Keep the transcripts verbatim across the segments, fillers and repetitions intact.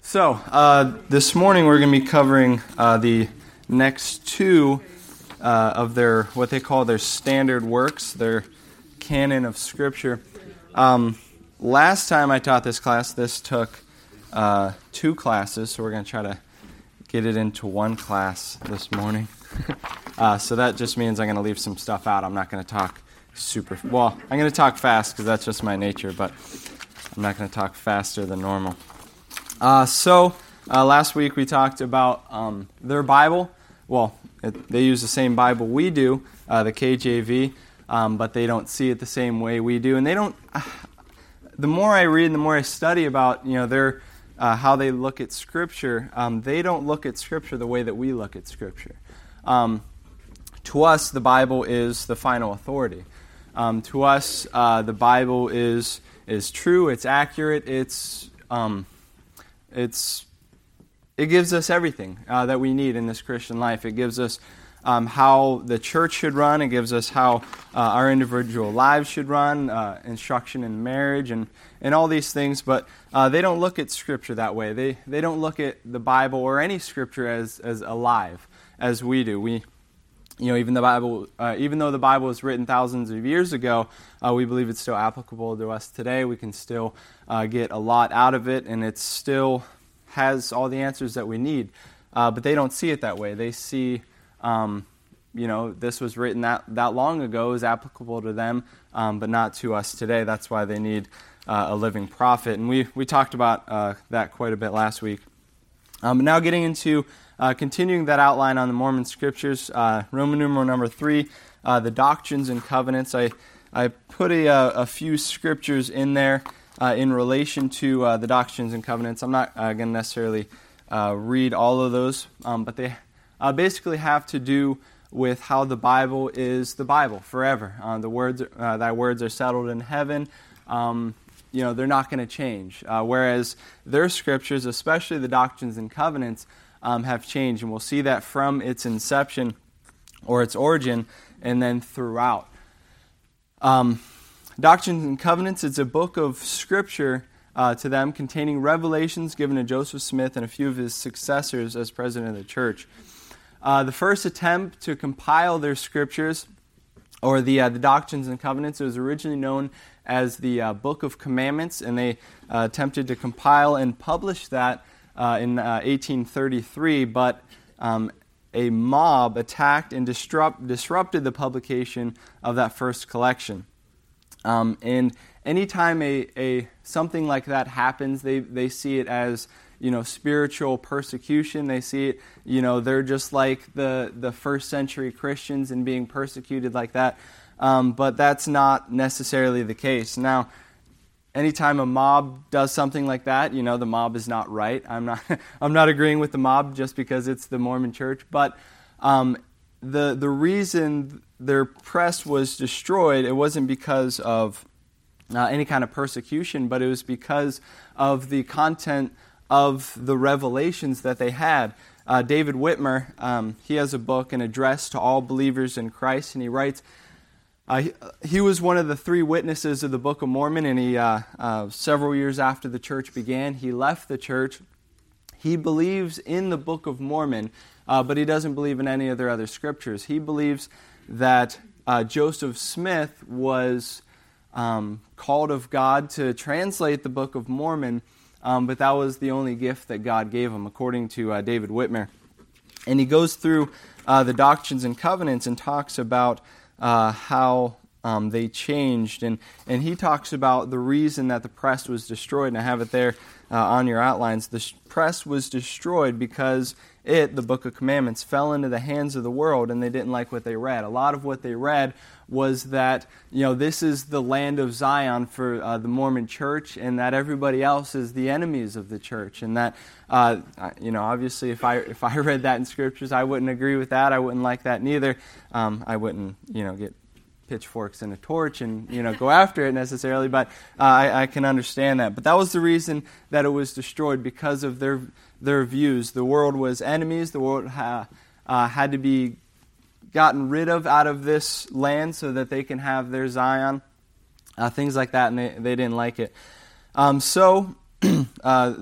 So, uh, this morning we're going to be covering uh, the next two uh, of their, what they call their standard works, their canon of Scripture. Um, last time I taught this class, this took uh, two classes, so we're going to try to get it into one class this morning. uh, so that just means I'm going to leave some stuff out. I'm not going to talk super, well, I'm going to talk fast because that's just my nature, but I'm not going to talk faster than normal. Uh, so, uh, last week we talked about um, their Bible. Well, it, they use the same Bible we do, uh, the K J V, um, but they don't see it the same way we do. And they don't, uh, the more I read and the more I study about, you know, their, uh, how they look at Scripture, um, they don't look at Scripture the way that we look at Scripture. Um, to us, the Bible is the final authority. Um, to us, uh, the Bible is is true, it's accurate, it's... Um, It's it gives us everything uh, that we need in this Christian life. It gives us um, how the church should run. It gives us how uh, our individual lives should run, uh, instruction in marriage, and, and all these things. But uh, they don't look at Scripture that way. They they don't look at the Bible or any Scripture as as alive as we do. We, you know, even the Bible, uh, even though the Bible was written thousands of years ago, uh, we believe it's still applicable to us today. We can still uh, get a lot out of it, and it still has all the answers that we need. Uh, but they don't see it that way. They see, um, you know, this was written that, that long ago, is applicable to them, um, but not to us today. That's why they need uh, a living prophet. And we, we talked about uh, that quite a bit last week. Um, now getting into uh, continuing that outline on the Mormon Scriptures, uh, Roman numeral number three, uh, the Doctrines and Covenants. I I put a, a few scriptures in there uh, in relation to uh, the Doctrines and Covenants. I'm not uh, going to necessarily uh, read all of those, um, but they uh, basically have to do with how the Bible is the Bible forever. Uh, the words, uh, thy words are settled in heaven. Um, you know, they're not going to change. Uh, whereas their scriptures, especially the Doctrines and Covenants, um, have changed. And we'll see that from its inception or its origin and then throughout. Um, Doctrines and Covenants, it's a book of Scripture uh, to them containing revelations given to Joseph Smith and a few of his successors as president of the church. Uh, the first attempt to compile their scriptures, or the uh, the Doctrines and Covenants, it was originally known as the uh, Book of Commandments, and they uh, attempted to compile and publish that uh, in uh, eighteen thirty-three, but um, a mob attacked and disrupt, disrupted the publication of that first collection. Um, and anytime a, a something like that happens, they, they see it as, you know, spiritual persecution. They see it, you know, they're just like the, the first century Christians and being persecuted like that. Um, but that's not necessarily the case. Now, anytime a mob does something like that, you know, the mob is not right. I'm not I'm not agreeing with the mob just because it's the Mormon Church. But um, the the reason their press was destroyed, it wasn't because of uh, any kind of persecution, but it was because of the content of the revelations that they had. Uh, David Whitmer, um, he has a book, An Address to All Believers in Christ, and he writes, Uh, he, he was one of the three witnesses of the Book of Mormon, and he, uh, uh, several years after the church began, he left the church. He believes in the Book of Mormon, uh, but he doesn't believe in any of their other scriptures. He believes that uh, Joseph Smith was um, called of God to translate the Book of Mormon, um, but that was the only gift that God gave him, according to uh, David Whitmer. And he goes through uh, the Doctrines and Covenants and talks about Uh, how um, they changed. And, and he talks about the reason that the press was destroyed, and I have it there uh, on your outlines. The sh- press was destroyed because it, the Book of Commandments, fell into the hands of the world, and they didn't like what they read. A lot of what they read was that, you know, this is the land of Zion for uh, the Mormon Church, and that everybody else is the enemies of the church, and that, uh, you know, obviously if I if I read that in Scriptures, I wouldn't agree with that. I wouldn't like that neither. Um, I wouldn't, you know, get pitchforks and a torch and, you know, go after it necessarily, but uh, I, I can understand that. But that was the reason that it was destroyed, because of their their views. The world was enemies. The world ha, uh, had to be gotten rid of out of this land so that they can have their Zion, uh, things like that, and they, they didn't like it. Um, so uh,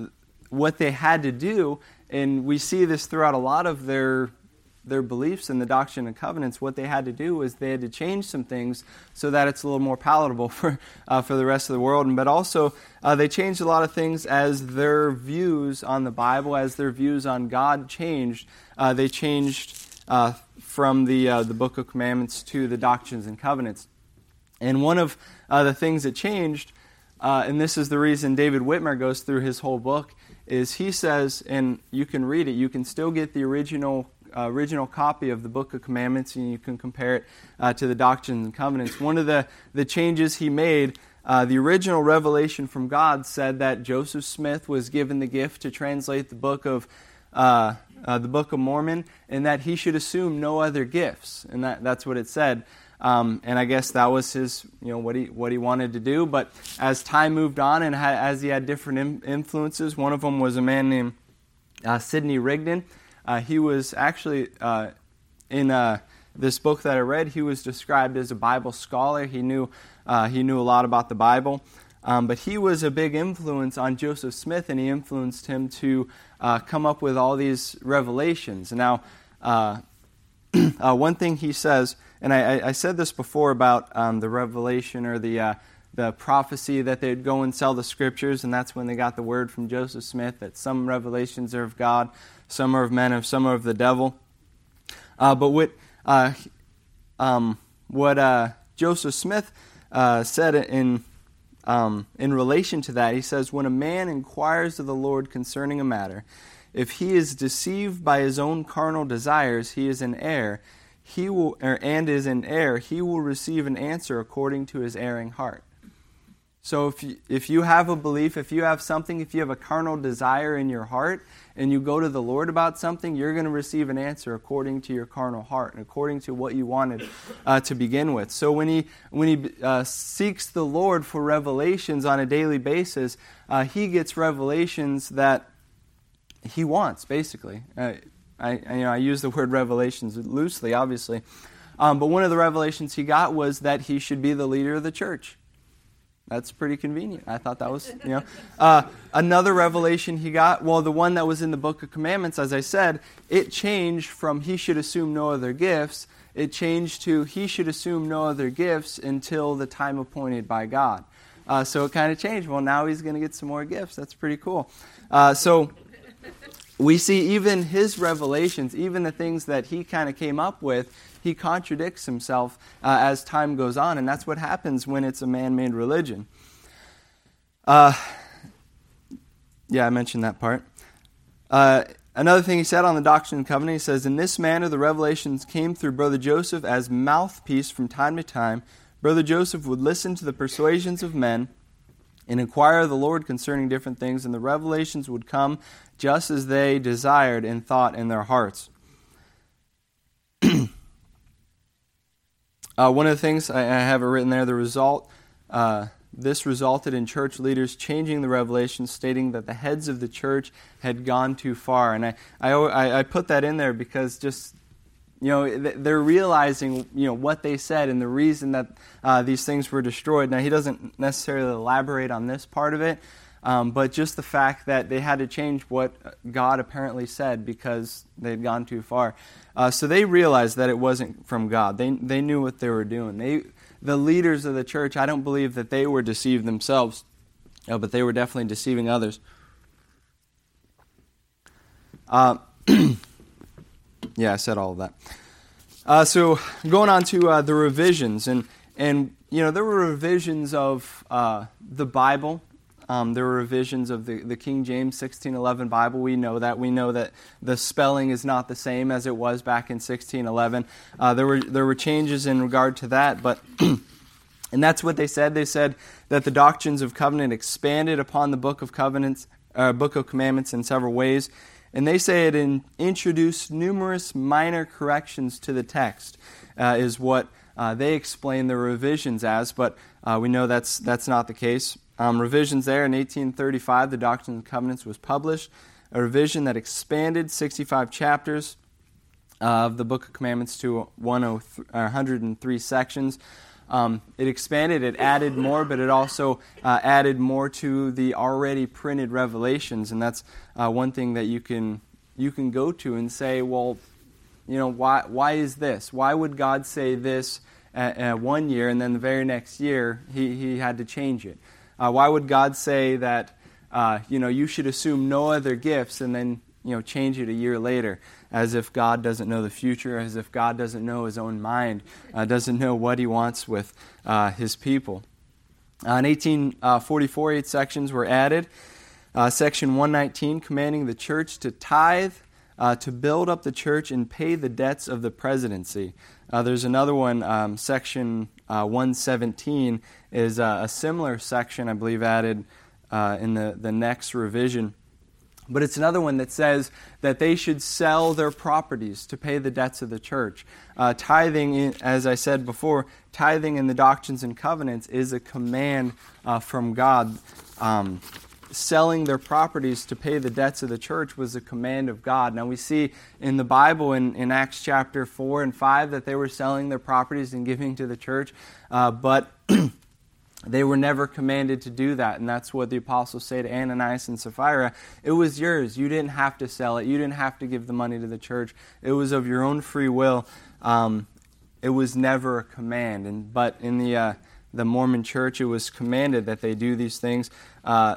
what they had to do, and we see this throughout a lot of their their beliefs in the Doctrine and Covenants, what they had to do is they had to change some things so that it's a little more palatable for uh, for the rest of the world. But also, uh, they changed a lot of things as their views on the Bible, as their views on God changed. Uh, they changed uh, from the uh, the Book of Commandments to the Doctrines and Covenants. And one of uh, the things that changed, uh, and this is the reason David Whitmer goes through his whole book, is he says, and you can read it, you can still get the original Uh, original copy of the Book of Commandments, and you can compare it uh, to the Doctrines and Covenants. One of the, the changes he made, uh, the original revelation from God said that Joseph Smith was given the gift to translate the book of uh, uh, the Book of Mormon, and that he should assume no other gifts, and that, that's what it said. Um, and I guess that was his, you know, what he what he wanted to do. But as time moved on, and ha- as he had different in- influences, one of them was a man named uh, Sidney Rigdon. Uh, he was actually, uh, in uh, this book that I read, he was described as a Bible scholar. He knew uh, he knew a lot about the Bible. Um, but he was a big influence on Joseph Smith, and he influenced him to uh, come up with all these revelations. Now, uh, uh, one thing he says, and I, I said this before about um, the revelation or the uh, the prophecy that they'd go and sell the scriptures, and that's when they got the word from Joseph Smith that some revelations are of God, some are of men, and some are of the devil. Uh, but what uh, um, what uh, Joseph Smith uh, said in um, in relation to that, he says, "When a man inquires of the Lord concerning a matter, if he is deceived by his own carnal desires, he is in error. He will, er, and is in error. He will receive an answer according to his erring heart." So if you, if you have a belief, if you have something, if you have a carnal desire in your heart, and you go to the Lord about something, you're going to receive an answer according to your carnal heart and according to what you wanted uh, to begin with. So when he when he uh, seeks the Lord for revelations on a daily basis, uh, he gets revelations that he wants, basically. Uh, I, I, you know, I use the word revelations loosely, obviously. Um, but one of the revelations he got was that he should be the leader of the church. That's pretty convenient. I thought that was, you know. Uh, another revelation he got, well, the one that was in the Book of Commandments, as I said, it changed from he should assume no other gifts. It changed to he should assume no other gifts until the time appointed by God. Uh, so it kind of changed. Well, now he's going to get some more gifts. That's pretty cool. Uh, so we see even his revelations, even the things that he kind of came up with, he contradicts himself uh, as time goes on, and that's what happens when it's a man-made religion. Uh, yeah, I mentioned that part. Uh, another thing he said on the Doctrine and Covenant, he says, "In this manner the revelations came through Brother Joseph as mouthpiece from time to time. Brother Joseph would listen to the persuasions of men and inquire of the Lord concerning different things, and the revelations would come just as they desired and thought in their hearts." Uh, one of the things, I, I have it written there, the result, uh, this resulted in church leaders changing the revelations, stating that the heads of the church had gone too far. And I, I, I put that in there because just, you know, they're realizing, you know, what they said and the reason that uh, these things were destroyed. Now, he doesn't necessarily elaborate on this part of it, um, but just the fact that they had to change what God apparently said because they'd gone too far. Uh, so they realized that it wasn't from God. They they knew what they were doing. They, the leaders of the church, I don't believe that they were deceived themselves, uh, but they were definitely deceiving others. Uh, yeah, I said all of that. Uh, so going on to uh, the revisions, and and you know there were revisions of uh, the Bible. Um, there were revisions of the, the King James sixteen eleven Bible. We know that. We know that the spelling is not the same as it was back in sixteen eleven. Uh, there were there were changes in regard to that, but and that's what they said. They said that the doctrines of covenant expanded upon the Book of Covenants, uh, Book of Commandments in several ways, and they say it in, introduced numerous minor corrections to the text. Uh, is what uh, they explain the revisions as, but uh, we know that's that's not the case. Um, revisions there in eighteen thirty-five, the Doctrine and Covenants was published, a revision that expanded sixty-five chapters uh, of the Book of Commandments to one hundred three sections. Um, it expanded, it added more, but it also uh, added more to the already printed revelations. And that's uh, one thing that you can you can go to and say, well, you know, why why is this? Why would God say this at, at one year and then the very next year he, he had to change it? Uh, why would God say that, uh, you know, you should assume no other gifts and then, you know, change it a year later, as if God doesn't know the future, as if God doesn't know his own mind, uh, doesn't know what he wants with uh, his people. Uh, in eighteen forty-four, eight sections were added. Uh, section one nineteen, commanding the church to tithe, uh, to build up the church and pay the debts of the presidency. Uh, there's another one, um, section uh, one seventeen, is uh, a similar section, I believe, added uh, in the, the next revision. But it's another one that says that they should sell their properties to pay the debts of the church. Uh, tithing, in, as I said before, tithing in the Doctrines and Covenants is a command uh, from God. Um, selling their properties to pay the debts of the church was a command of God. Now we see in the Bible, in, in Acts chapter four and five, that they were selling their properties and giving to the church, uh, but they were never commanded to do that, and that's what the apostles say to Ananias and Sapphira. It was yours. You didn't have to sell it. You didn't have to give the money to the church. It was of your own free will. Um, it was never a command. And but in the uh, the Mormon Church, it was commanded that they do these things. Uh,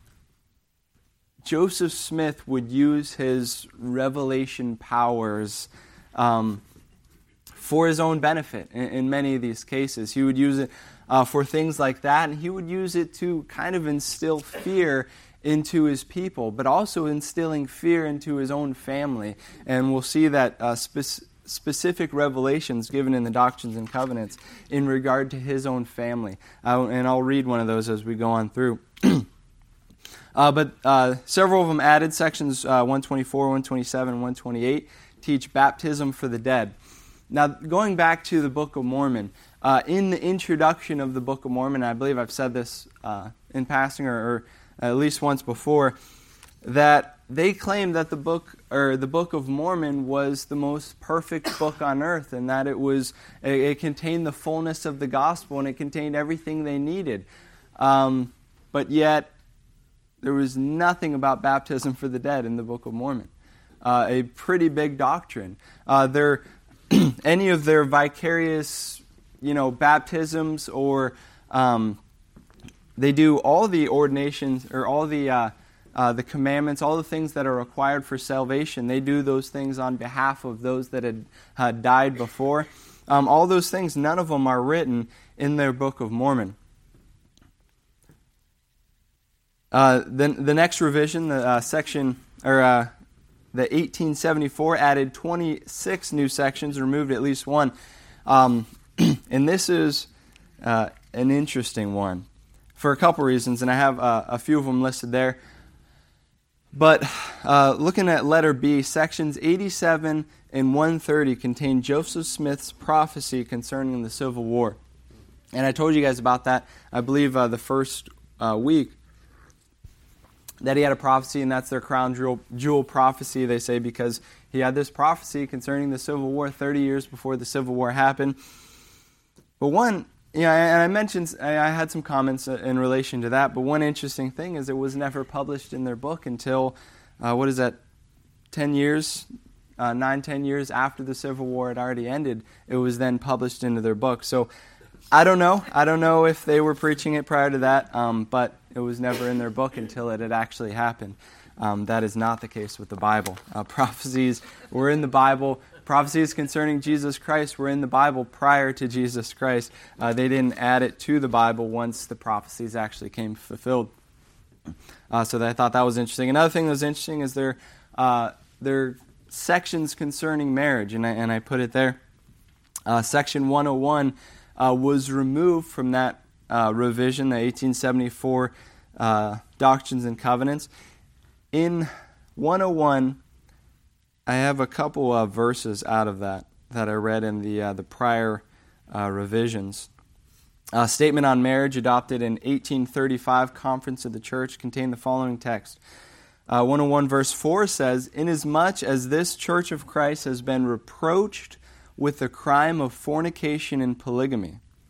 Joseph Smith would use his revelation powers um, for his own benefit in, in many of these cases. He would use it uh, for things like that, and he would use it to kind of instill fear into his people, but also instilling fear into his own family. And we'll see that uh, spe- specific revelations given in the Doctrines and Covenants in regard to his own family. Uh, and I'll read one of those as we go on through. Uh, but uh, several of them added. Sections uh, one twenty-four, one twenty-seven, one twenty-eight teach baptism for the dead. Now, going back to the Book of Mormon, uh, in the introduction of the Book of Mormon, I believe I've said this uh, in passing or, or at least once before, that they claim that the book or the Book of Mormon was the most perfect book on earth, and that it was it, it contained the fullness of the gospel and it contained everything they needed. Um, but yet, there was nothing about baptism for the dead in the Book of Mormon. Uh, a pretty big doctrine. Uh, their any of their vicarious, you know, baptisms, or um, they do all the ordinations or all the uh, uh, the commandments, all the things that are required for salvation. They do those things on behalf of those that had uh, died before. Um, all those things, none of them are written in their Book of Mormon. Uh, then the next revision, the uh, section or uh, the eighteen seventy-four added twenty-six new sections, removed at least one, um, and this is uh, an interesting one for a couple reasons, and I have uh, a few of them listed there. But uh, looking at letter B, sections eighty-seven and one thirty contain Joseph Smith's prophecy concerning the Civil War, and I told you guys about that, I believe, uh, the first uh, week. That he had a prophecy, and that's their crown jewel, jewel prophecy, they say, because he had this prophecy concerning the Civil War thirty years before the Civil War happened. But one, you know, and I mentioned, I had some comments in relation to that, but one interesting thing is it was never published in their book until, uh, what is that, ten years, uh, nine, ten years after the Civil War had already ended. It was then published into their book. So I don't know. I don't know if they were preaching it prior to that, um, but it was never in their book until it had actually happened. Um, that is not the case with the Bible. Uh, prophecies were in the Bible. Prophecies concerning Jesus Christ were in the Bible prior to Jesus Christ. Uh, they didn't add it to the Bible once the prophecies actually came fulfilled. Uh, so I thought that was interesting. Another thing that was interesting is their uh, their sections concerning marriage, and I, and I put it there. Uh, section one oh one uh, was removed from that uh, revision, the eighteen seventy-four uh, Doctrines and Covenants. In one oh one, I have a couple of verses out of that that I read in the uh, the prior uh, revisions. A statement on marriage adopted in eighteen thirty-five Conference of the Church contained the following text. Uh, one oh one verse four says, "Inasmuch as this Church of Christ has been reproached with the crime of fornication and polygamy,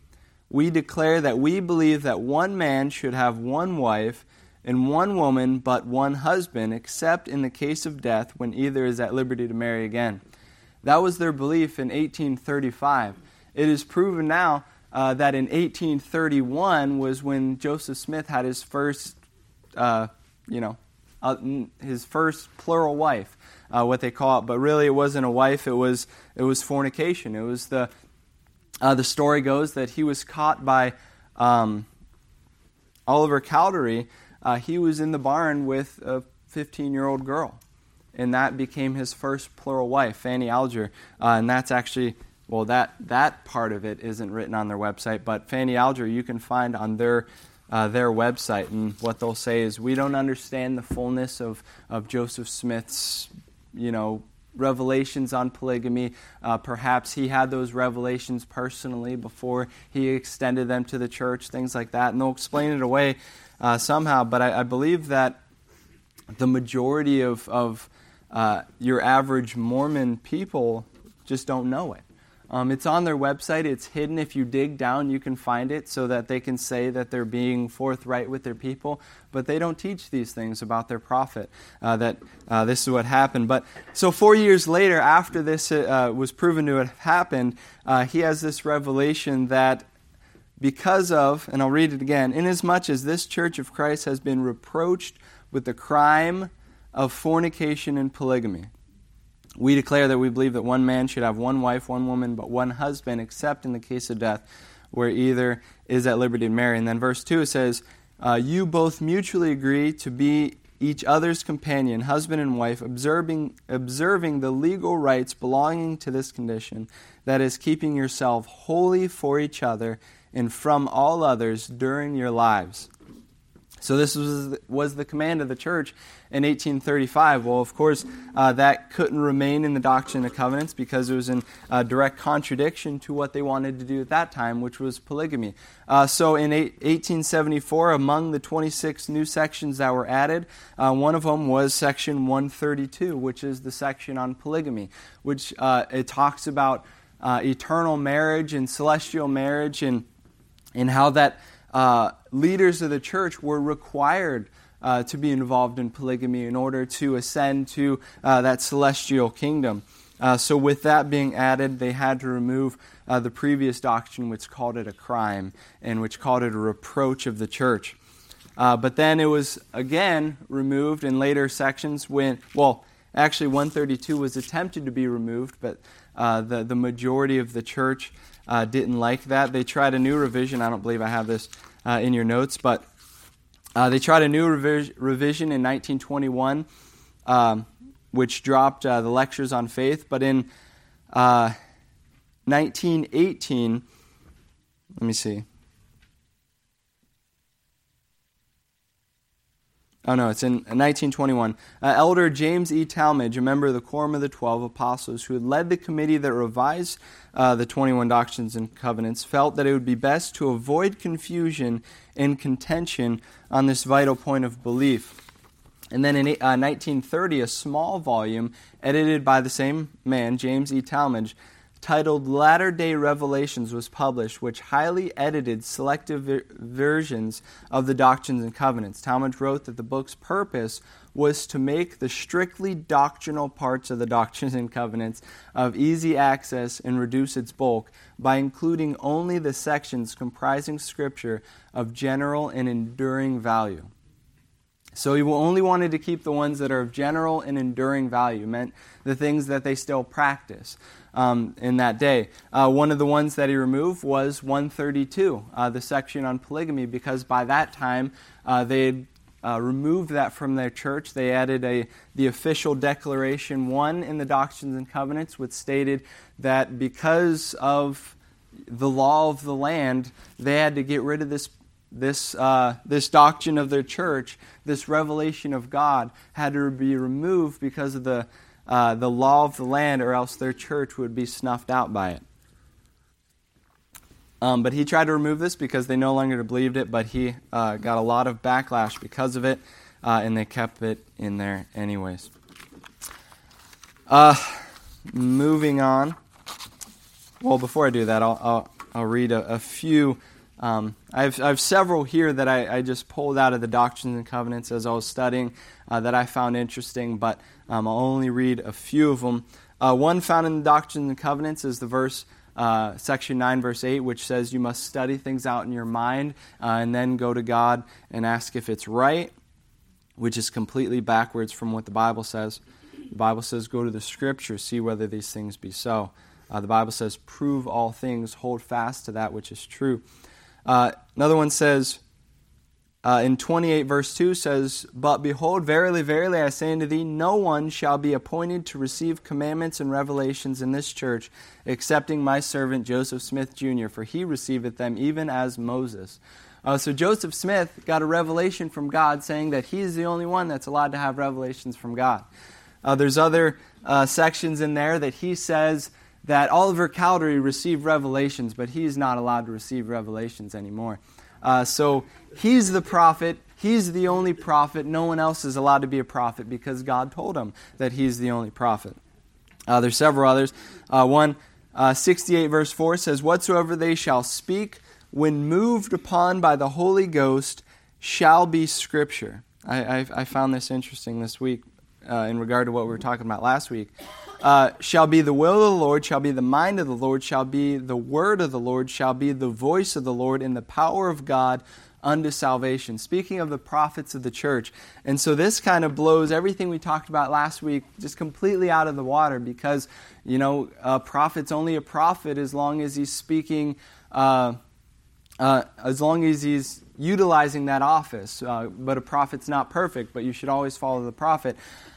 we declare that we believe that one man should have one wife and one woman but one husband, except in the case of death when either is at liberty to marry again. That was their belief in eighteen thirty-five. It is proven now uh, that in eighteen thirty-one was when Joseph Smith had his first, uh, you know, uh, his first plural wife, uh, what they call it. But really, it wasn't a wife; it was it was fornication. It was the uh, the story goes that he was caught by um, Oliver Cowdery. Uh, he was in the barn with a fifteen-year-old girl. And that became his first plural wife, Fanny Alger. Uh, and that's actually, well, that that part of it isn't written on their website, but Fanny Alger you can find on their uh, their website. And what they'll say is, we don't understand the fullness of, of Joseph Smith's, you know, revelations on polygamy. Uh, perhaps he had those revelations personally before he extended them to the church, things like that. And they'll explain it away uh, somehow. But I, I believe that the majority of, of Uh, your average Mormon people just don't know it. Um, it's on their website. It's hidden. If you dig down, you can find it so that they can say that they're being forthright with their people. But they don't teach these things about their prophet, uh, that uh, this is what happened. But so four years later, after this uh, was proven to have happened, uh, he has this revelation that because of, and I'll read it again, inasmuch as this Church of Christ has been reproached with the crime of fornication and polygamy, we declare that we believe that one man should have one wife, one woman, but one husband, except in the case of death, where either is at liberty to marry. And then verse two, it says, uh, you both mutually agree to be each other's companion, husband and wife, observing, observing the legal rights belonging to this condition, that is, keeping yourself holy for each other and from all others during your lives. So this was the, was the command of the church in eighteen thirty-five. Well, of course, uh, that couldn't remain in the Doctrine and Covenants because it was in uh, direct contradiction to what they wanted to do at that time, which was polygamy. Uh, so in eighteen seventy-four, among the twenty-six new sections that were added, uh, one of them was section one thirty-two, which is the section on polygamy, which uh, it talks about uh, eternal marriage and celestial marriage and, and how that Uh, leaders of the church were required uh, to be involved in polygamy in order to ascend to uh, that celestial kingdom. Uh, so with that being added, they had to remove uh, the previous doctrine, which called it a crime and which called it a reproach of the church. Uh, but then it was again removed in later sections when, well, actually one thirty-two was attempted to be removed, but uh, the, the majority of the church Uh, didn't like that. They tried a new revision. I don't believe I have this uh, in your notes, but uh, they tried a new revis- revision in nineteen twenty-one, um, which dropped uh, the lectures on faith. But in uh, nineteen eighteen, let me see. Oh, no, it's in nineteen twenty-one. Uh, Elder James E. Talmage, a member of the Quorum of the Twelve Apostles, who had led the committee that revised uh, the twenty-one Doctrines and Covenants, felt that it would be best to avoid confusion and contention on this vital point of belief. And then in uh, nineteen thirty, a small volume edited by the same man, James E. Talmage, titled Latter-day Revelations was published, which highly edited selective ver- versions of the Doctrines and Covenants. Talmage wrote that the book's purpose was to make the strictly doctrinal parts of the Doctrines and Covenants of easy access and reduce its bulk by including only the sections comprising Scripture of general and enduring value. So he only wanted to keep the ones that are of general and enduring value, meant the things that they still practice um, in that day. Uh, one of the ones that he removed was one thirty-two, uh, the section on polygamy, because by that time uh, they had uh, removed that from their church. They added a the official Declaration one in the Doctrines and Covenants, which stated that because of the law of the land, they had to get rid of this This uh, this doctrine of their church, this revelation of God, had to be removed because of the uh, the law of the land, or else their church would be snuffed out by it. Um, but he tried to remove this because they no longer believed it, but he uh, got a lot of backlash because of it, uh, and they kept it in there anyways. Uh, moving on. Well, before I do that, I'll I'll, I'll read a, a few Um, I, have, I have several here that I, I just pulled out of the Doctrines and Covenants as I was studying uh, that I found interesting, but um, I'll only read a few of them. Uh, one found in the Doctrines and Covenants is the verse, uh, section nine, verse eight, which says you must study things out in your mind uh, and then go to God and ask if it's right, which is completely backwards from what the Bible says. The Bible says go to the Scriptures, see whether these things be so. Uh, the Bible says prove all things, hold fast to that which is true. Uh, another one says, uh, in twenty-eight verse two says, But behold, verily, verily, I say unto thee, no one shall be appointed to receive commandments and revelations in this church, excepting my servant Joseph Smith Junior, for he receiveth them even as Moses. Uh, so Joseph Smith got a revelation from God saying that he's the only one that's allowed to have revelations from God. Uh, there's other uh, sections in there that he says that Oliver Cowdery received revelations, but he's not allowed to receive revelations anymore. Uh, so he's the prophet. He's the only prophet. No one else is allowed to be a prophet because God told him that he's the only prophet. Uh, there's several others. Uh, one, uh, sixty-eight verse four says, Whatsoever they shall speak, when moved upon by the Holy Ghost, shall be Scripture. I, I, I found this interesting this week uh, in regard to what we were talking about last week. Uh, shall be the will of the Lord, shall be the mind of the Lord, shall be the word of the Lord, shall be the voice of the Lord in the power of God unto salvation. Speaking of the prophets of the church. And so this kind of blows everything we talked about last week just completely out of the water because, you know, a prophet's only a prophet as long as he's speaking, uh, uh, as long as he's utilizing that office. Uh, but a prophet's not perfect, but you should always follow the prophet.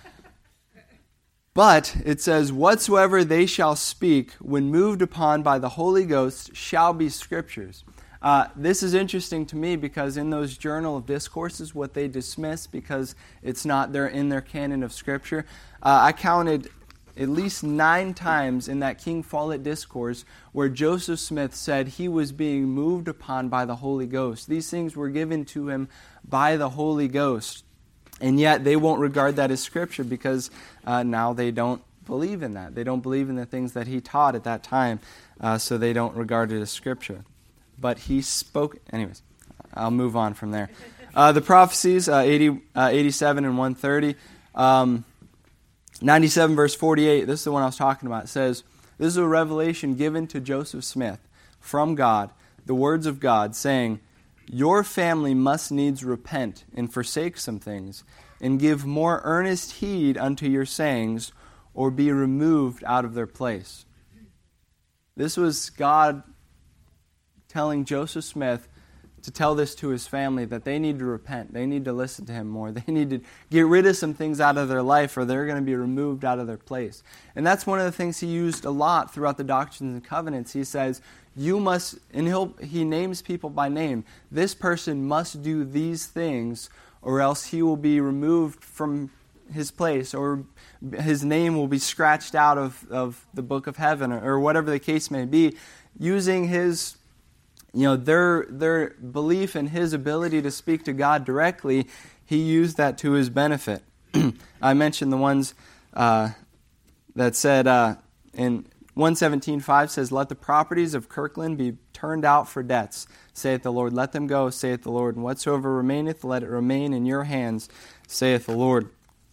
But it says, Whatsoever they shall speak, when moved upon by the Holy Ghost, shall be Scriptures. Uh, this is interesting to me because in those Journal of Discourses, what they dismiss because it's not there in their canon of Scripture, uh, I counted at least nine times in that King Follett Discourse where Joseph Smith said he was being moved upon by the Holy Ghost. These things were given to him by the Holy Ghost. And yet they won't regard that as Scripture because uh, now they don't believe in that. They don't believe in the things that he taught at that time, uh, so they don't regard it as Scripture. But he spoke... Anyways, I'll move on from there. Uh, the prophecies, uh, eighty, uh, eighty-seven and one thirty. Um, ninety-seven verse forty-eight, this is the one I was talking about. It says, This is a revelation given to Joseph Smith from God, the words of God, saying, Your family must needs repent and forsake some things, and give more earnest heed unto your sayings, or be removed out of their place. This was God telling Joseph Smith to tell this to his family, that they need to repent. They need to listen to him more. They need to get rid of some things out of their life, or they're going to be removed out of their place. And that's one of the things he used a lot throughout the Doctrines and Covenants. He says, You must, and he'll, he names people by name. This person must do these things, or else he will be removed from his place, or his name will be scratched out of, of the book of heaven, or, or whatever the case may be, using his, you know, their their belief in his ability to speak to God directly. He used that to his benefit. I mentioned the ones uh, that said uh, in one seventeen five says, Let the properties of Kirkland be turned out for debts, saith the Lord. Let them go, saith the Lord. And whatsoever remaineth, let it remain in your hands, saith the Lord.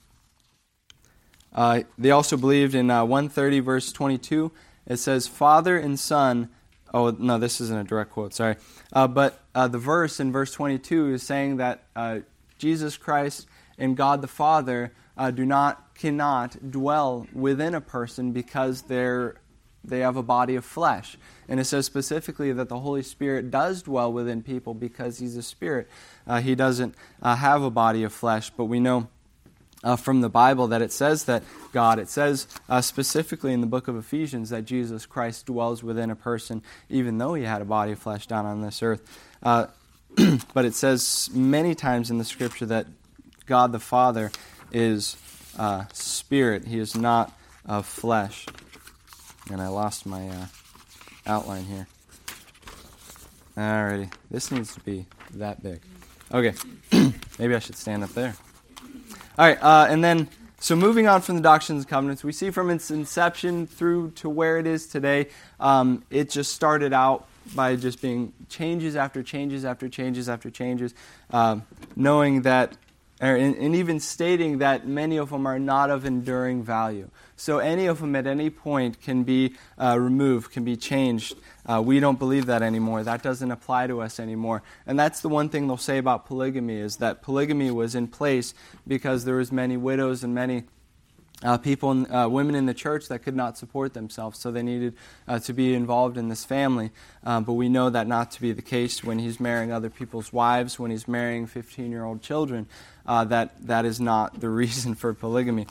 Uh, they also believed in uh, one thirty verse twenty-two. It says, Father and Son. Oh, no, this isn't a direct quote, sorry. Uh, but uh, the verse in verse twenty-two is saying that uh, Jesus Christ and God the Father uh, do not, cannot dwell within a person because they're They have a body of flesh. And it says specifically that the Holy Spirit does dwell within people because He's a spirit. Uh, he doesn't uh, have a body of flesh, but we know uh, from the Bible that it says that God, it says uh, specifically in the book of Ephesians that Jesus Christ dwells within a person even though He had a body of flesh down on this earth. Uh, but it says many times in the Scripture that God the Father is uh, spirit. He is not of flesh. And I lost my uh, outline here. Alrighty. This needs to be that big. Okay. Maybe I should stand up there. Alright, uh, and then, so moving on from the Doctrines and Covenants, we see from its inception through to where it is today, um, it just started out by just being changes after changes after changes after changes, um, knowing that, or, and, and even stating that many of them are not of enduring value. So any of them at any point can be uh, removed, can be changed. Uh, we don't believe that anymore. That doesn't apply to us anymore. And that's the one thing they'll say about polygamy, is that polygamy was in place because there was many widows and many Uh, people, uh, women in the church that could not support themselves, so they needed uh, to be involved in this family. Uh, but we know that not to be the case when he's marrying other people's wives, when he's marrying fifteen-year-old children. Uh, that that is not the reason for polygamy.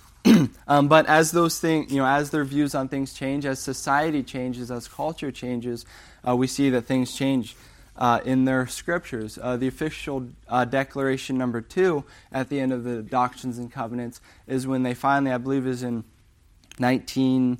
um, but as those things, you know, as their views on things change, as society changes, as culture changes, uh, we see that things change. Uh, in their scriptures. Uh, the official uh, declaration number two at the end of the Doctrines and Covenants is when they finally, I believe is in nineteen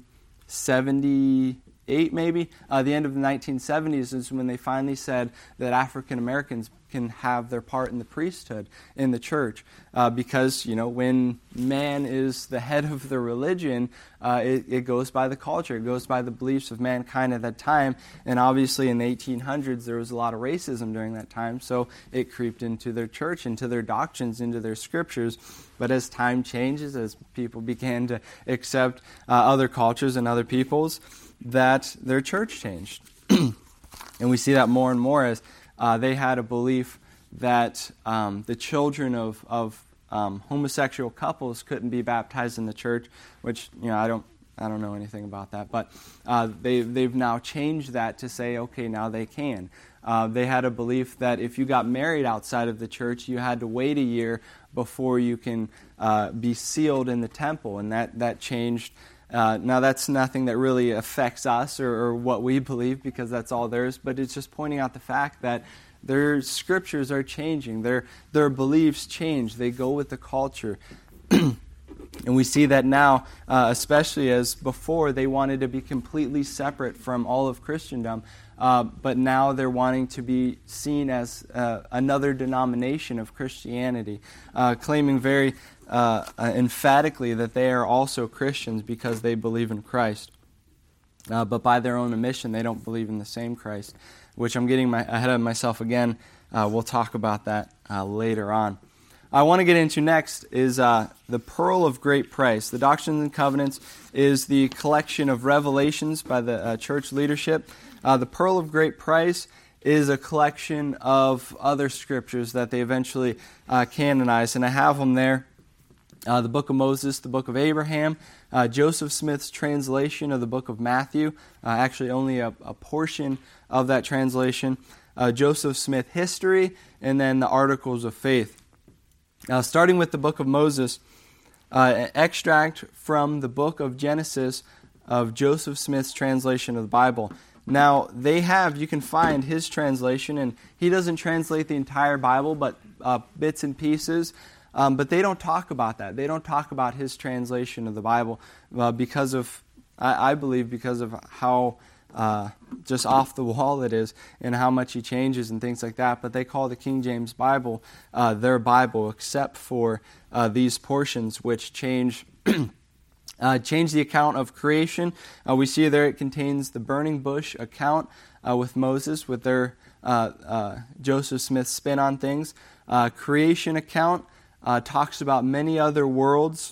seventy-eight maybe, uh, the end of the nineteen seventies is when they finally said that African Americans can have their part in the priesthood in the church. Uh, because, you know, when man is the head of the religion, uh, it, it goes by the culture, it goes by the beliefs of mankind at that time. And obviously in the eighteen hundreds there was a lot of racism during that time, so it creeped into their church, into their doctrines, into their scriptures. But as time changes, as people began to accept uh, other cultures and other peoples, that their church changed. And we see that more and more as Uh, they had a belief that um, the children of, of um, homosexual couples couldn't be baptized in the church, which, you know, I don't I don't know anything about that. But uh, they, they've now changed that to say, okay, now they can. Uh, they had a belief that if you got married outside of the church, you had to wait a year before you can uh, be sealed in the temple, and that, that changed. Uh, now, that's nothing that really affects us or, or what we believe, because that's all theirs, but it's just pointing out the fact that their scriptures are changing. Their, their beliefs change. They go with the culture. And we see that now, uh, especially as before, they wanted to be completely separate from all of Christendom, uh, but now they're wanting to be seen as uh, another denomination of Christianity, uh, claiming very uh, uh, emphatically that they are also Christians because they believe in Christ. Uh, but by their own admission, they don't believe in the same Christ, which I'm getting my, ahead of myself again. Uh, we'll talk about that uh, later on. I want to get into next is uh, the Pearl of Great Price. The Doctrines and Covenants is the collection of revelations by the uh, church leadership. Uh, the Pearl of Great Price is a collection of other scriptures that they eventually uh, canonized, and I have them there. Uh, the Book of Moses, the Book of Abraham, uh, Joseph Smith's translation of the Book of Matthew, uh, actually only a, a portion of that translation, uh, Joseph Smith History, and then the Articles of Faith. Now, starting with the Book of Moses, uh, an extract from the Book of Genesis of Joseph Smith's translation of the Bible. Now, they have, you can find his translation, and he doesn't translate the entire Bible, but uh, bits and pieces. Um, but they don't talk about that. They don't talk about his translation of the Bible uh, because of, I, I believe, because of how uh, just off the wall it is and how much he changes and things like that. But they call the King James Bible uh, their Bible, except for uh, these portions which change uh, change the account of creation. Uh, we see there it contains the burning bush account uh, with Moses, with their uh, uh, Joseph Smith spin on things. Uh, creation account. Uh, talks about many other worlds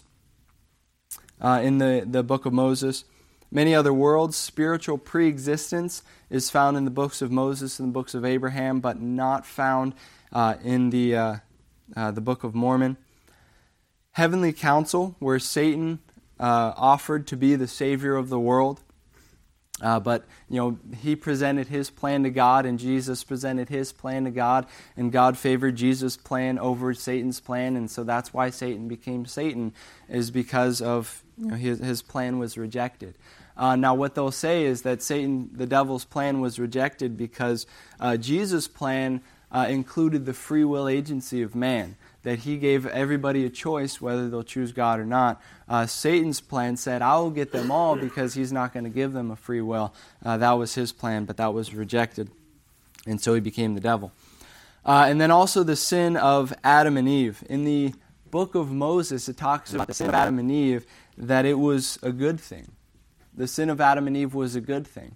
uh, in the, the book of Moses. Many other worlds. Spiritual pre-existence is found in the books of Moses and the books of Abraham, but not found uh, in the, uh, uh, the Book of Mormon. Heavenly council, where Satan uh, offered to be the savior of the world. Uh, but, you know, he presented his plan to God, and Jesus presented his plan to God, and God favored Jesus' plan over Satan's plan, and so that's why Satan became Satan, is because of, you know, his, his plan was rejected. Uh, now, what they'll say is that Satan, the devil's plan, was rejected because uh, Jesus' plan uh, included the free will agency of man, that he gave everybody a choice whether they'll choose God or not. Uh, Satan's plan said, I will get them all because he's not going to give them a free will. Uh, that was his plan, but that was rejected. And so he became the devil. Uh, and then also the sin of Adam and Eve. In the book of Moses, it talks about the sin of Adam and Eve, that it was a good thing. The sin of Adam and Eve was a good thing.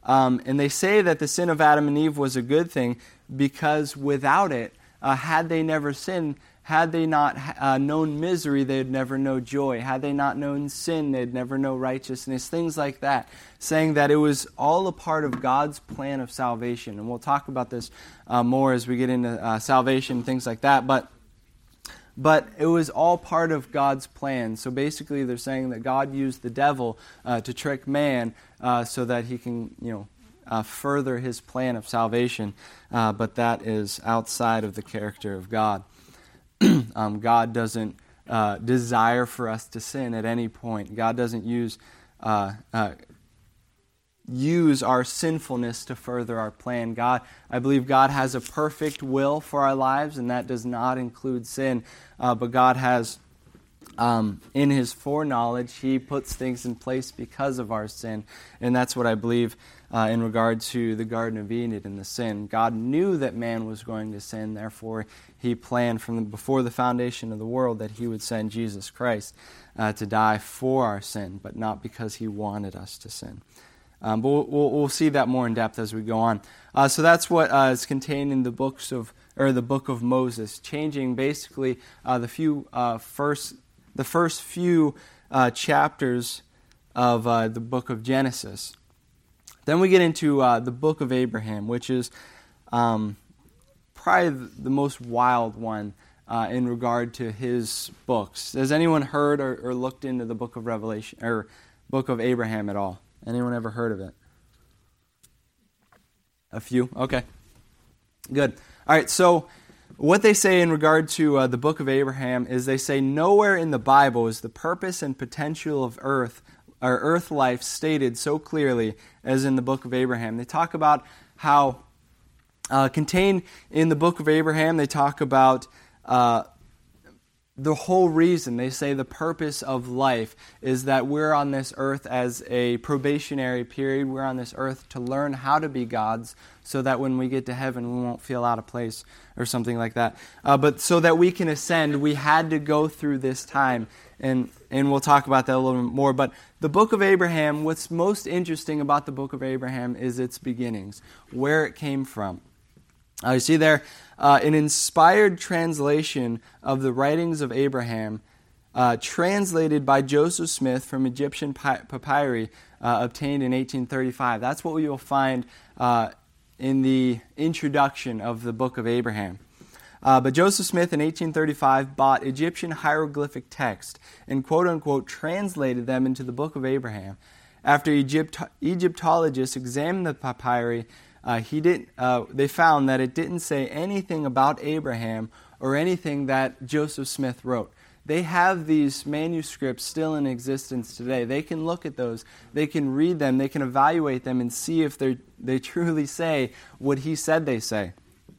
Um, and they say that the sin of Adam and Eve was a good thing because without it, uh, had they never sinned, had they not uh, known misery, they'd never know joy. Had they not known sin, they'd never know righteousness, things like that, saying that it was all a part of God's plan of salvation. And we'll talk about this uh, more as we get into uh, salvation, things like that. But But it was all part of God's plan. So basically they're saying that God used the devil uh, to trick man uh, so that he can, you know, uh, further his plan of salvation. Uh, but that is outside of the character of God. um, God doesn't uh, desire for us to sin at any point. God doesn't use uh, uh, use our sinfulness to further our plan. God, I believe God has a perfect will for our lives, and that does not include sin. Uh, but God has, um, in His foreknowledge, He puts things in place because of our sin. And that's what I believe uh, in regard to the Garden of Eden and the sin. God knew that man was going to sin, therefore He planned from the, before the foundation of the world that He would send Jesus Christ uh, to die for our sin, but not because He wanted us to sin. Um, but we'll, we'll, we'll see that more in depth as we go on. Uh, so that's what uh, is contained in the books of, or the book of Moses, changing basically uh, the few uh, first, the first few uh, chapters of uh, the book of Genesis. Then we get into uh, the book of Abraham, which is um, probably the most wild one uh, in regard to his books. Has anyone heard or, or looked into the book of Revelation or book of Abraham at all? Anyone ever heard of it? A few? Okay. Good. All right, so what they say in regard to uh, the book of Abraham is they say nowhere in the Bible is the purpose and potential of earth or earth life stated so clearly as in the book of Abraham. They talk about how uh, contained in the book of Abraham, they talk about uh, the whole reason, they say the purpose of life is that we're on this earth as a probationary period. We're on this earth to learn how to be gods so that when we get to heaven we won't feel out of place or something like that. Uh, but so that we can ascend, we had to go through this time. And, and we'll talk about that a little bit more. But the book of Abraham, what's most interesting about the book of Abraham is its beginnings, where it came from. Uh, you see there, uh, an inspired translation of the writings of Abraham, uh, translated by Joseph Smith from Egyptian pi- papyri, uh, obtained in eighteen thirty-five. That's what we will find uh, in the introduction of the book of Abraham. Uh, but Joseph Smith in eighteen thirty-five bought Egyptian hieroglyphic text and quote-unquote translated them into the book of Abraham. After Egypt- Egyptologists examined the papyri, Uh, he did. Uh, they found that it didn't say anything about Abraham or anything that Joseph Smith wrote. They have these manuscripts still in existence today. They can look at those. They can read them. They can evaluate them and see if they they truly say what he said they say.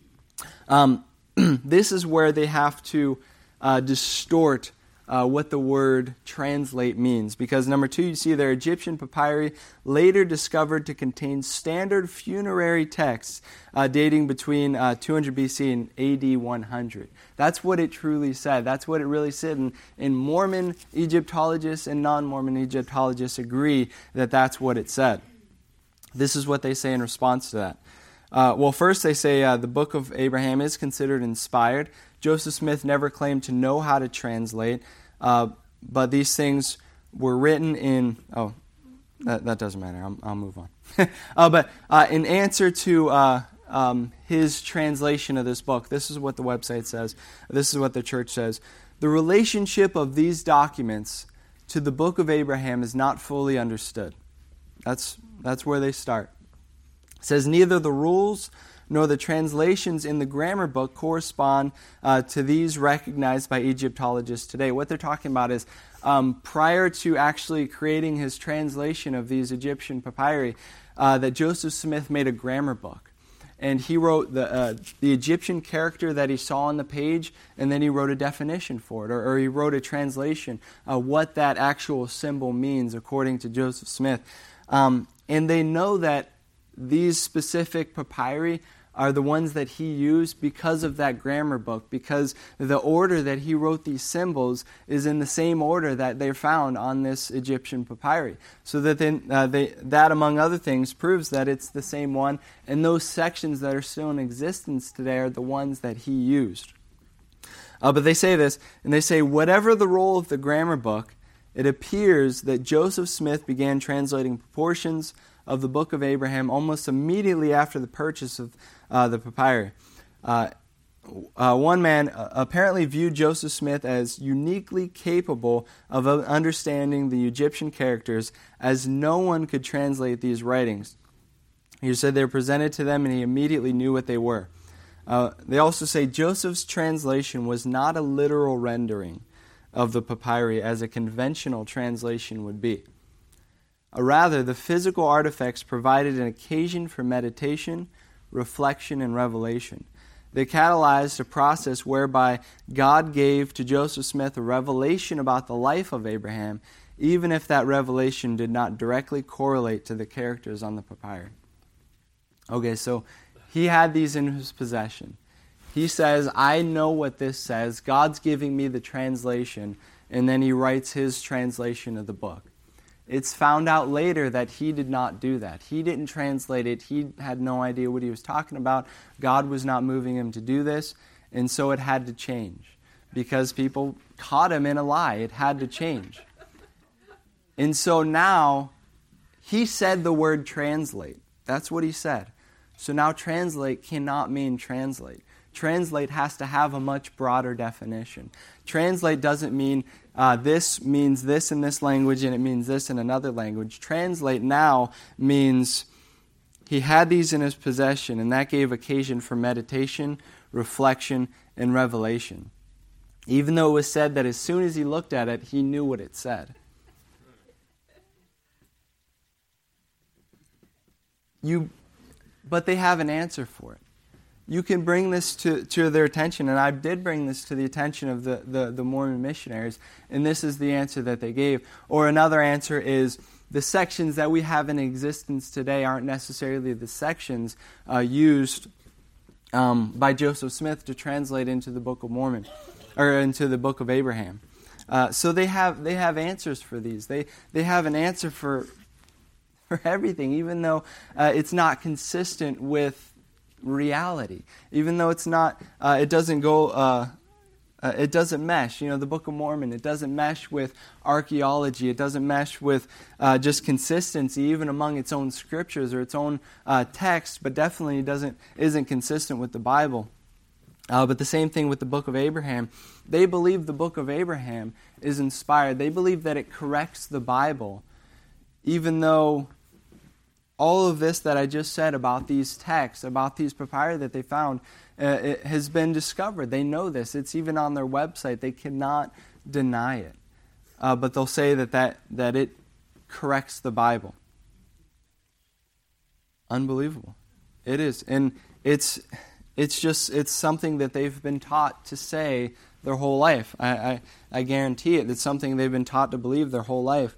Um, this is where they have to uh, distort Uh, what the word translate means. Because number two, you see there, Egyptian papyri later discovered to contain standard funerary texts uh, dating between uh, two hundred B C and A D one hundred. That's what it truly said. That's what it really said. And, and Mormon Egyptologists and non-Mormon Egyptologists agree that that's what it said. This is what they say in response to that. Uh, well, first they say uh, the book of Abraham is considered inspired. Joseph Smith never claimed to know how to translate, uh, but these things were written in... Oh, that, that doesn't matter. I'll, I'll move on. uh, but uh, in answer to uh, um, his translation of this book, this is what the website says. This is what the church says. The relationship of these documents to the book of Abraham is not fully understood. That's, that's where they start. It says, neither the rules nor the translations in the grammar book correspond uh, to these recognized by Egyptologists today. What they're talking about is um, prior to actually creating his translation of these Egyptian papyri, uh, that Joseph Smith made a grammar book. And he wrote the uh, the Egyptian character that he saw on the page, and then he wrote a definition for it, or, or he wrote a translation of what that actual symbol means according to Joseph Smith. Um, and they know that these specific papyri are the ones that he used because of that grammar book, because the order that he wrote these symbols is in the same order that they're found on this Egyptian papyri. So that then, uh, they, that, among other things, proves that it's the same one, and those sections that are still in existence today are the ones that he used. Uh, but they say this, and they say, whatever the role of the grammar book, it appears that Joseph Smith began translating proportions of the Book of Abraham almost immediately after the purchase of uh, the papyri. Uh, uh, one man uh, apparently viewed Joseph Smith as uniquely capable of understanding the Egyptian characters, as no one could translate these writings. He said they were presented to them and he immediately knew what they were. Uh, they also say Joseph's translation was not a literal rendering of the papyri as a conventional translation would be. Rather, the physical artifacts provided an occasion for meditation, reflection, and revelation. They catalyzed a process whereby God gave to Joseph Smith a revelation about the life of Abraham, even if that revelation did not directly correlate to the characters on the papyri. Okay, so he had these in his possession. He says, I know what this says. God's giving me the translation, and then he writes his translation of the book. It's found out later that he did not do that. He didn't translate it. He had no idea what he was talking about. God was not moving him to do this, and so it had to change. Because people caught him in a lie. It had to change. And so now, he said the word translate. That's what he said. So now translate cannot mean translate. Translate has to have a much broader definition. Translate doesn't mean uh, this means this in this language and it means this in another language. Translate now means he had these in his possession, and that gave occasion for meditation, reflection, and revelation. Even though it was said that as soon as he looked at it, he knew what it said. You, but they have an answer for it. You can bring this to, to their attention, and I did bring this to the attention of the, the, the Mormon missionaries, and this is the answer that they gave. Or another answer is, the sections that we have in existence today aren't necessarily the sections uh, used um, by Joseph Smith to translate into the Book of Mormon, or into the Book of Abraham. Uh, so they have they have answers for these. They they have an answer for for everything, even though uh, it's not consistent with reality, even though it's not, uh, it doesn't go, uh, uh, it doesn't mesh. You know, the Book of Mormon, it doesn't mesh with archaeology. It doesn't mesh with uh, just consistency, even among its own scriptures or its own uh, text. But definitely, it doesn't isn't consistent with the Bible. Uh, but the same thing with the Book of Abraham. They believe the Book of Abraham is inspired. They believe that it corrects the Bible, even though all of this that I just said about these texts, about these papyri that they found, uh, it has been discovered. They know this. It's even on their website. They cannot deny it. Uh, but they'll say that, that that it corrects the Bible. Unbelievable. It is. And it's it's just, it's something that they've been taught to say their whole life. I, I, I guarantee it. It's something they've been taught to believe their whole life.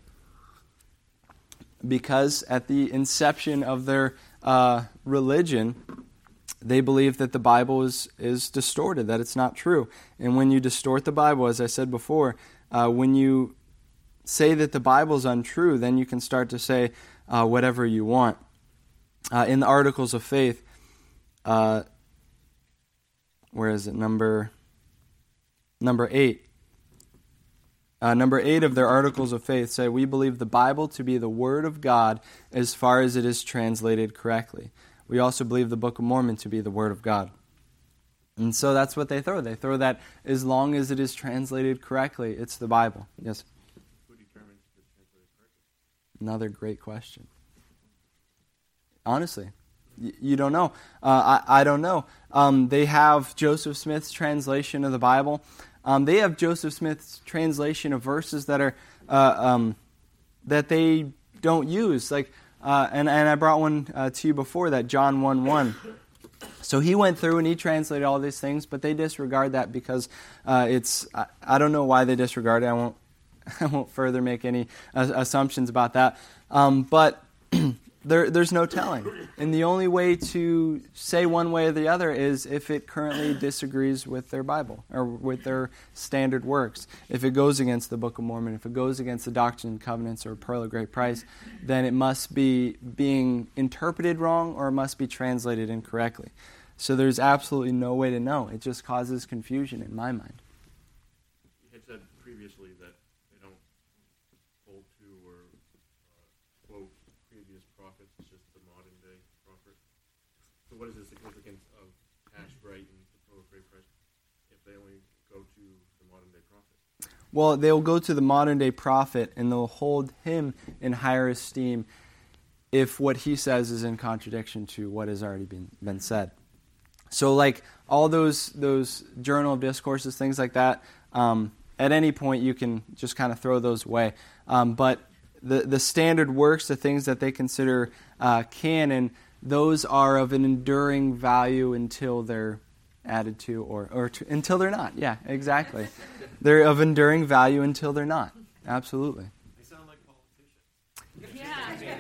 Because at the inception of their uh, religion, they believe that the Bible is, is distorted, that it's not true. And when you distort the Bible, as I said before, uh, when you say that the Bible is untrue, then you can start to say uh, whatever you want. Uh, in the Articles of Faith, uh, where is it? Number, number eight. Uh, number eight of their Articles of Faith say, we believe the Bible to be the Word of God as far as it is translated correctly. We also believe the Book of Mormon to be the Word of God. And so that's what they throw. They throw that as long as it is translated correctly, it's the Bible. Yes? Who determines if it's translated correctly? Another great question. Honestly, y- you don't know. Uh, I, I don't know. Um, they have Joseph Smith's translation of the Bible. Um, they have Joseph Smith's translation of verses that are uh, um, that they don't use. Like, uh, and and I brought one uh, to you before that, John one one. So he went through and he translated all these things, but they disregard that because uh, it's. I, I don't know why they disregard it. I won't. I won't further make any uh, assumptions about that. Um, but there, there's no telling. And the only way to say one way or the other is if it currently disagrees with their Bible or with their standard works. If it goes against the Book of Mormon, if it goes against the Doctrine and Covenants or Pearl of Great Price, then it must be being interpreted wrong or it must be translated incorrectly. So there's absolutely no way to know. It just causes confusion in my mind. You had said previously that they don't hold to or uh, quote previous prophets, it's just the modern day prophet. So what is the significance of Ashbright and the Pearl of Great Price if they only go to the modern day prophet? Well, they'll go to the modern day prophet and they'll hold him in higher esteem if what he says is in contradiction to what has already been, been said. So like all those those Journal of Discourses, things like that, um, at any point you can just kind of throw those away. Um, but the, the standard works, the things that they consider uh, canon, those are of an enduring value until they're added to or, or to, until they're not. Yeah, exactly. They're of enduring value until they're not. Absolutely. They sound like politicians. Yeah.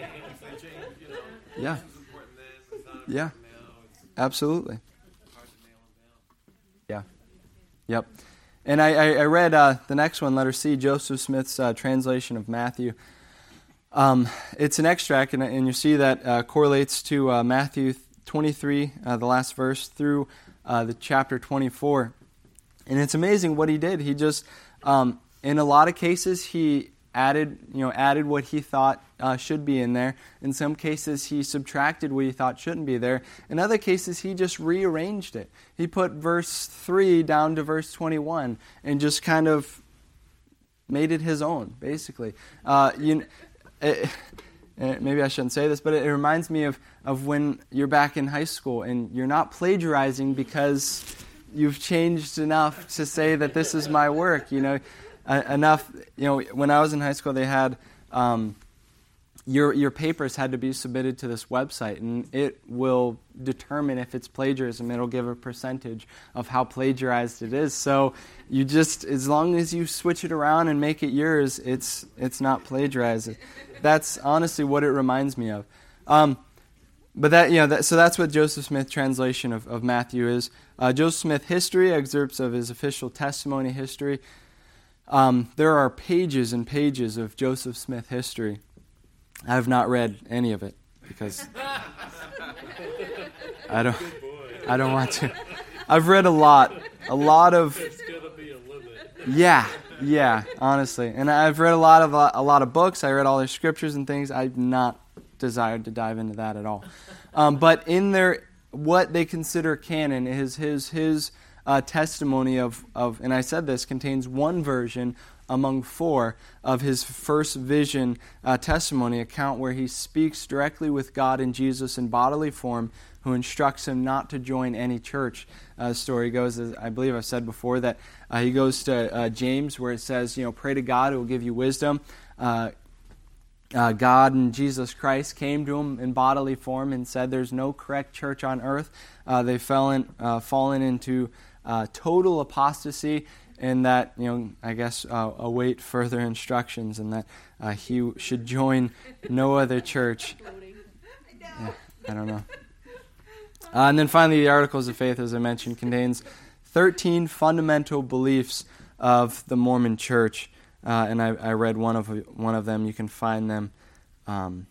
Yeah. It's important then, it's not Yeah. important now. It's Absolutely. hard to nail them down. Yeah. Yep. And I, I, I read uh, the next one, letter C, Joseph Smith's uh, translation of Matthew. Um, it's an extract, and, and you see that uh, correlates to uh, Matthew twenty-three, uh, the last verse, through uh, the chapter twenty-four. And it's amazing what he did. He just, um, in a lot of cases, he added, you know, added what he thought uh, should be in there. In some cases, he subtracted what he thought shouldn't be there. In other cases, he just rearranged it. He put verse three down to verse twenty-one and just kind of made it his own, basically. Uh, you, it, maybe I shouldn't say this, but it, it reminds me of, of when you're back in high school and you're not plagiarizing because you've changed enough to say that this is my work, you know. Uh, enough, you know, when I was in high school, they had um, your your papers had to be submitted to this website, and it will determine if it's plagiarism. It'll give a percentage of how plagiarized it is. So you just, as long as you switch it around and make it yours, it's it's not plagiarized. That's honestly what it reminds me of. Um, but that, you know, that, so that's what Joseph Smith translation of, of Matthew is. Uh, Joseph Smith history, excerpts of his official testimony history. Um, there are pages and pages of Joseph Smith history. I have not read any of it because I don't. I don't want to. I've read a lot, a lot of. There's got to be a limit. Yeah, yeah, honestly, and I've read a lot of a lot of books. I read all their scriptures and things. I've not desired to dive into that at all. Um, but in their what they consider canon is his his. Uh, testimony of, of, and I said this, contains one version among four of his first vision uh, testimony account where he speaks directly with God and Jesus in bodily form, who instructs him not to join any church. Uh, the story goes, as I believe I've said before, that uh, he goes to uh, James where it says, you know, pray to God who will give you wisdom. Uh, Uh, God and Jesus Christ came to him in bodily form and said there's no correct church on earth. Uh, they fell in, uh, fallen into uh, total apostasy, and that, you know, I guess uh, await further instructions, and that uh, he should join no other church. Yeah, I don't know. Uh, and then finally, the Articles of Faith, as I mentioned, contains thirteen fundamental beliefs of the Mormon Church. Uh, and I, I read one of one of them. You can find them. Um,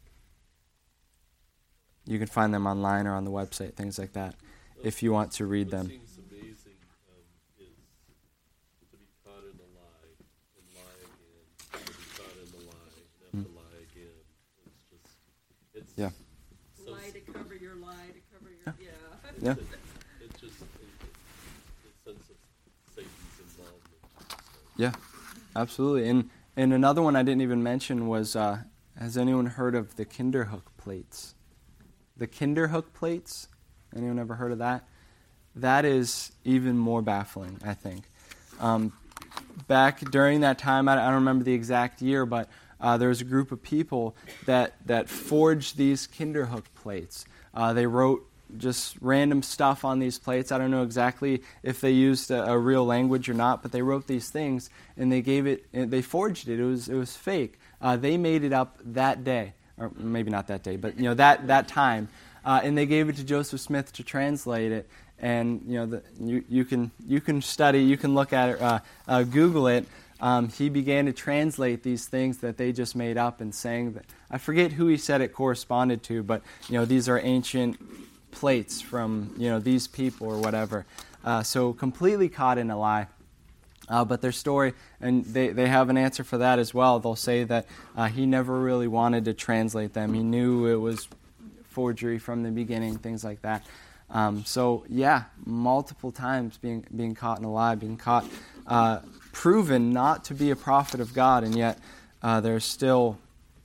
you can find them online or on the website, things like that, if you want to read them. What seems amazing um, is to be caught in a lie and lie again, to be caught in the lie and have to lie again. It's just, it's Yeah. so Lie to cover your lie to cover your yeah. Yeah. it's just it, it, the sense of Satan's involvement. So. Yeah, absolutely. And and another one I didn't even mention was, uh, has anyone heard of the Kinderhook plates? The Kinderhook plates? Anyone ever heard of that? That is even more baffling, I think. Um, back during that time, I, I don't remember the exact year, but uh, there was a group of people that, that forged these Kinderhook plates. Uh, they wrote just random stuff on these plates. I don't know exactly if they used a, a real language or not, but they wrote these things and they gave it. They forged it. It was it was fake. Uh, they made it up that day. or maybe not that day, but you know that that time, uh, and they gave it to Joseph Smith to translate it. And you know the, you you can you can study, you can look at it, uh, uh, Google it. Um, he began to translate these things that they just made up and saying that, I forget who he said it corresponded to, but you know these are ancient plates from you know these people or whatever. Uh, so completely caught in a lie. Uh, but their story, and they, they have an answer for that as well. They'll say that uh, he never really wanted to translate them. He knew it was forgery from the beginning, things like that. Um, so yeah, multiple times being being caught in a lie, being caught, uh, proven not to be a prophet of God, and yet uh, there's still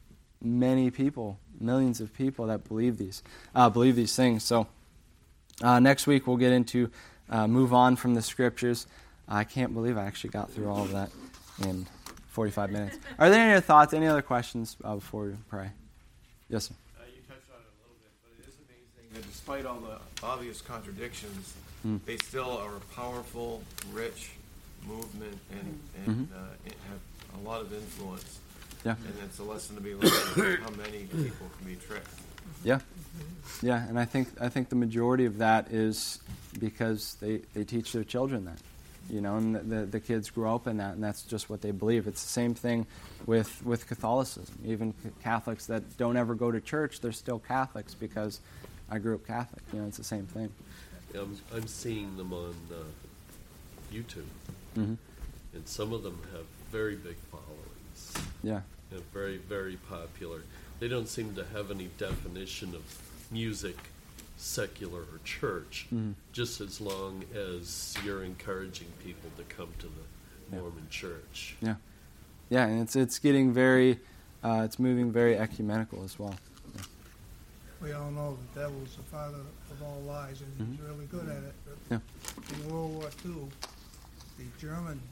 many people, millions of people that believe these uh, believe these things. So uh, next week we'll get into uh, move on from the scriptures. I can't believe I actually got through all of that in forty-five minutes. Are there any other thoughts, any other questions uh, before we pray? Yes, sir. Uh, you touched on it a little bit, but it is amazing that despite all the obvious contradictions, Mm. they still are a powerful, rich movement and, and Mhm. uh, it have a lot of influence. Yeah. And it's a lesson to be learned how many people can be tricked. Yeah, yeah, and I think I think the majority of that is because they, they teach their children that, you know, and the, the the kids grow up in that, and that's just what they believe. It's the same thing with with Catholicism. Even Catholics that don't ever go to church, they're still Catholics because I grew up Catholic. You know, it's the same thing. Yeah, I'm, I'm seeing them on uh, YouTube, Mm-hmm. and some of them have very big followings. Yeah, And very, very popular. They don't seem to have any definition of music, secular or church, Mhm. just as long as you're encouraging people to come to the Yeah. Mormon church. yeah, yeah, and it's it's getting very, uh, it's moving very ecumenical as well. Yeah. We all know the devil's the father of all lies, and he's Mhm. really good at it. But Yeah. in World War Two, the German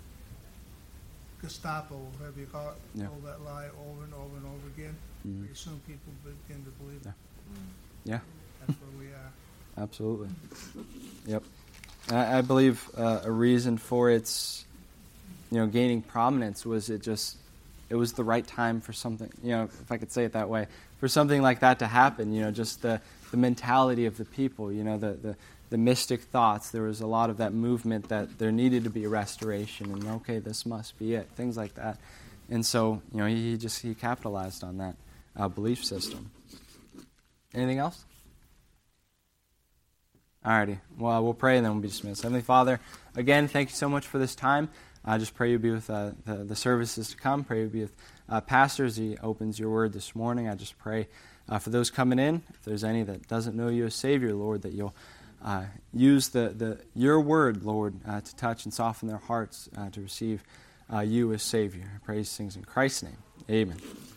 Gestapo, whatever you call it, Yeah. told that lie over and over and over again. Mhm. Pretty soon people begin to believe Yeah. it. Yeah. That's where we are. Absolutely. Yep. I, I believe uh, a reason for its, you know, gaining prominence was it just, it was the right time for something, you know, if I could say it that way, for something like that to happen, you know, just the, the mentality of the people, you know, the, the, the mystic thoughts. There was a lot of that movement that there needed to be a restoration, and okay, this must be it, things like that. And so, you know, he, he just, he capitalized on that uh, belief system. Anything else? Alrighty. Well, we'll pray and then we'll be dismissed. Heavenly Father, again, thank you so much for this time. I just pray you be with uh, the, the services to come. Pray you be with uh, Pastor as he opens your word this morning. I just pray uh, for those coming in, if there's any that doesn't know you as Savior, Lord, that you'll uh, use the, the your word, Lord, uh, to touch and soften their hearts uh, to receive uh, you as Savior. I pray these things in Christ's name. Amen.